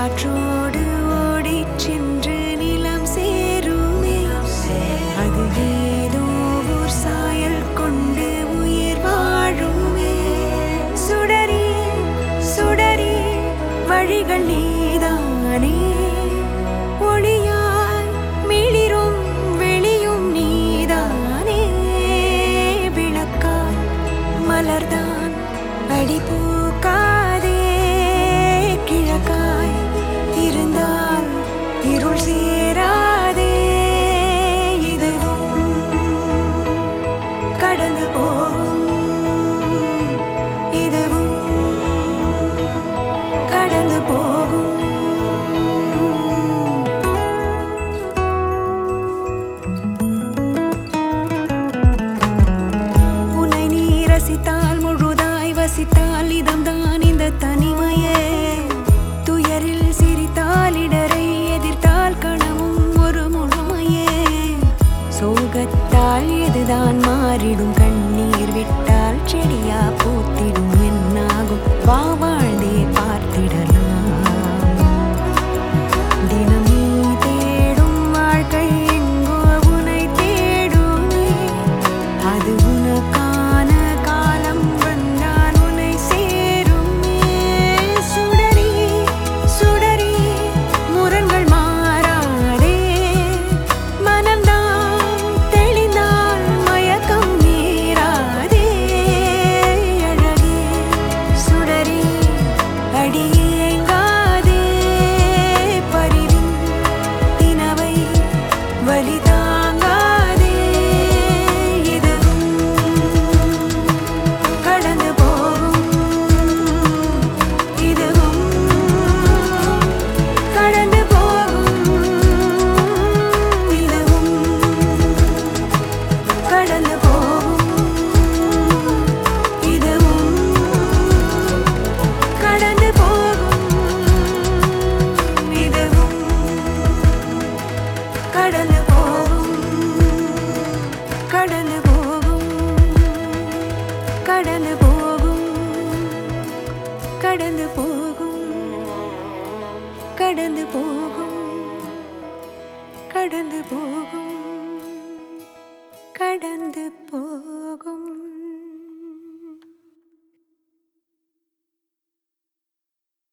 காற்றோடு ஓடிச் சென்று நிலம் சேருமே. அது ஏதோ ஓர் சாயல் கொண்டு உயிர் வாழுமே. சுடரி சுடரி வழிகள் நீதானே. ஒளியாய் மிளிரும் வெளியும் நீதானே. விளக்காய் மலர்தான் அடி பூக்காதே. கிழக்காய் இருந்தால் இருள் சேராதே. இதுவும் கடந்து போகும். இதுவும் கடந்து போகும். உன்னை நீ ரசித்தால் முழுதாய் வசித்தால் இதம்தான் இந்த தனிமையே. துயரில் சிரித்தால் இடரை எதிர்த்தால் கனவும் ஒரு முழுமையே. சோகத்தால் எதுதான் மாறிடும். கண்ணீர் விட்டால் செடியா பூத்திடும். என்னாகும் வா வாழ்ந்தே பார்த்திடலாம். தினம் நீ தேடும் வாழ்க்கை எங்கோ உன்னை தேடுமே. அது உனக்கான காலம் வந்தால் உன்னை சேருமே. சுடரி சுடரி முரண்கள் மாறாதே. மனம்தான் தெளிந்தால் மயக்கம் நேராதே. அழகே சுடரி அடியேங்காதே. பரிவின் தினவை வலி தாங்காதே. இதுவும் கடந்து போகும். இதுவும் கடந்து போகும். இதுவும் கடந்து போகும். இதுவும் கடந்து போகும். இதுவும் கடந்து போகும். கடந்து போகும். கடந்து போகும். கடந்து போகும். கடந்து போகும். கடந்து போகும். கடந்து போகும்.